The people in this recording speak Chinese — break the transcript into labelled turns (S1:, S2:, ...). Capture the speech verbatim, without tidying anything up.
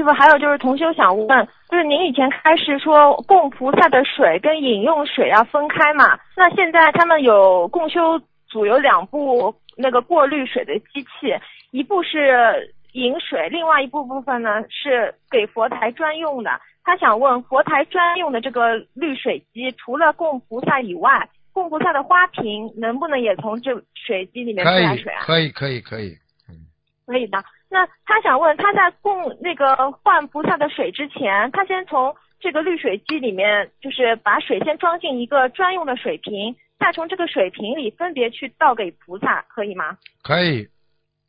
S1: 师傅，还有就是同修想问，就是您以前开示说供菩萨的水跟饮用水要分开嘛？那现在他们有共修组有两部那个过滤水的机器，一部是饮水，另外一部部分呢是给佛台专用的。他想问，佛台专用的这个滤水机，除了供菩萨以外，供菩萨的花瓶能不能也从这水机里面出来水啊？
S2: 可以，可以，可以，可以。
S1: 可以的。那他想问，他在供那个换菩萨的水之前，他先从这个滤水机里面，就是把水先装进一个专用的水瓶，再从这个水瓶里分别去倒给菩萨，可以吗？
S2: 可以。